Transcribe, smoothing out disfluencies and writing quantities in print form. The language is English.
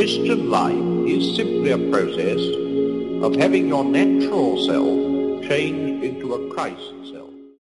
Christian life is simply a process of having your natural self changed into a Christ self.